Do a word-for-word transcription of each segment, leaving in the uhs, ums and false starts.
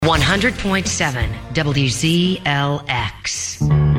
one hundred point seven W Z L X.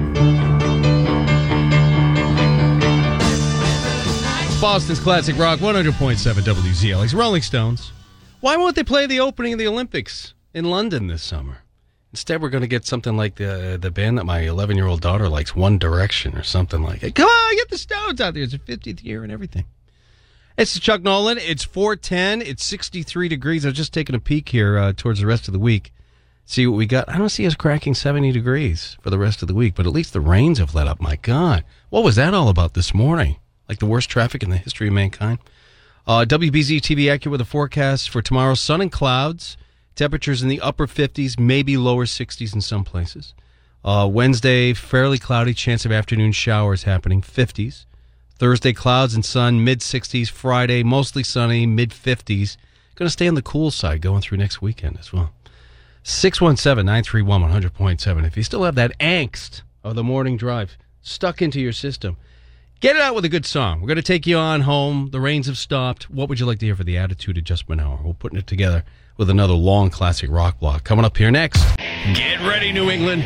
Boston's Classic Rock, one hundred point seven W Z L X. Rolling Stones. Why won't they play the opening of the Olympics in London this summer? Instead, we're going to get something like the the band that my eleven-year-old daughter likes, One Direction or something like it. Come on, get the Stones out there. It's their fiftieth year and everything. It's Chuck Nolan. It's four ten. It's sixty-three degrees. I was just taking a peek here uh, towards the rest of the week. See what we got. I don't see us cracking seventy degrees for the rest of the week, but at least the rains have let up. My God. What was that all about this morning? Like the worst traffic in the history of mankind? Uh, W B Z T V accurate with a forecast for tomorrow. Sun and clouds. Temperatures in the upper fifties, maybe lower sixties in some places. Uh, Wednesday, fairly cloudy. Chance of afternoon showers happening. fifties. Thursday, clouds and sun, mid-sixties. Friday, mostly sunny, mid-fifties. Going to stay on the cool side going through next weekend as well. six one seven, nine three one, one hundred point seven. If you still have that angst of the morning drive stuck into your system, get it out with a good song. We're going to take you on home. The rains have stopped. What would you like to hear for the Attitude Adjustment Hour? We're putting it together with another long classic rock block. Coming up here next. Get ready, New England.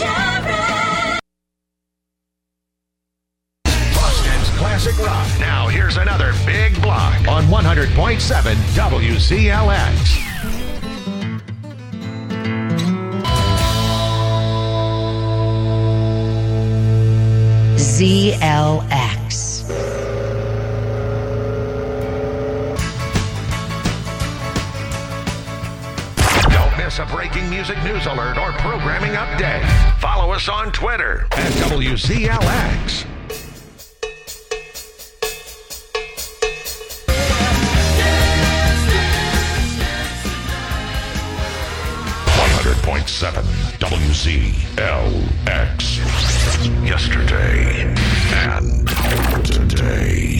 Classic Rock. Now here's another big block on one hundred point seven W Z L X. Z L X. Don't miss a breaking music news alert or programming update. Follow us on Twitter at W Z L X. one hundred point seven W Z L X. Yesterday and today.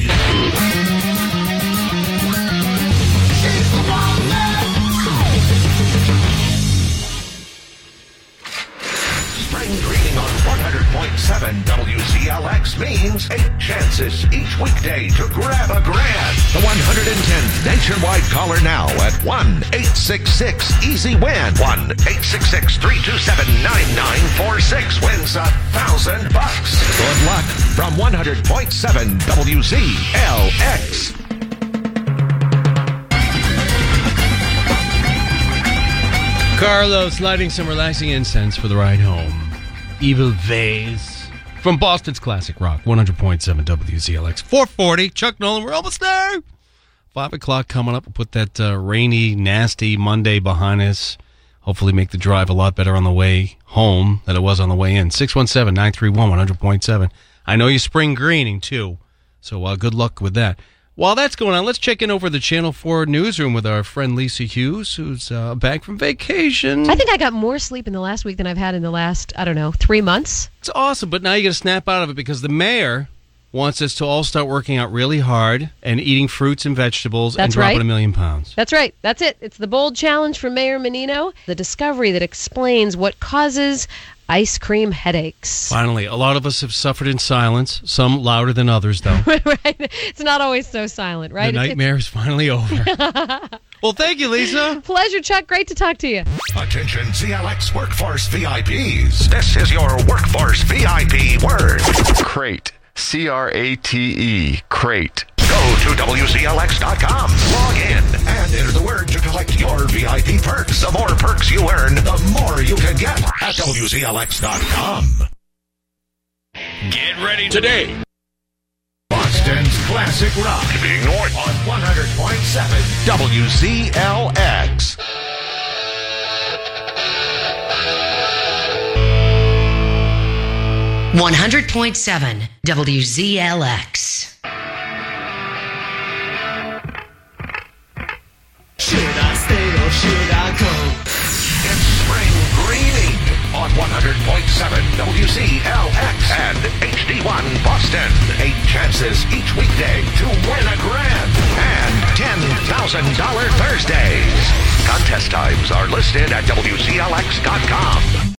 Spring greeting on one hundred point seven W Z L X means eight chances each weekday to grab a grand. The one hundred tenth nationwide caller now at one eight six six easy win. one eight six six, three two seven, nine nine four six wins a thousand bucks. Good luck from one hundred point seven W Z L X. Carlos lighting some relaxing incense for the ride home. Evil Vase from Boston's Classic Rock, one hundred point seven W Z L X. four forty, Chuck Nolan, we're almost there. five o'clock coming up. We'll put that uh, rainy, nasty Monday behind us. Hopefully make the drive a lot better on the way home than it was on the way in. six one seven, nine three one, one hundred point seven. I know you're spring greening, too, so uh, good luck with that. While that's going on, let's check in over the Channel four newsroom with our friend Lisa Hughes, who's uh, back from vacation. I think I got more sleep in the last week than I've had in the last, I don't know, three months. It's awesome, but now you got to snap out of it because the mayor wants us to all start working out really hard and eating fruits and vegetables That's and dropping right. a million pounds. That's right. That's it. It's the bold challenge from Mayor Menino, the discovery that explains what causes ice cream headaches. Finally, a lot of us have suffered in silence, some louder than others, though. Right? It's not always so silent, right? The It's- nightmare is finally over. Well, thank you, Lisa. Pleasure, Chuck. Great to talk to you. Attention Z L X Workforce V I Ps. This is your Workforce V I P word. Crate. C R A T E. Crate. Go to W Z L X dot com, log in, and enter the word to collect your V I P perks. The more perks you earn, the more you can get at W Z L X dot com. Get ready today. Boston's Classic Rock. Being North on one hundred point seven W Z L X. one hundred point seven W Z L X. Should I stay or should I go? It's spring greening on one hundred point seven W Z L X and H D one Boston. Eight chances each weekday to win a grand and ten thousand dollars Thursdays. Contest times are listed at W Z L X dot com.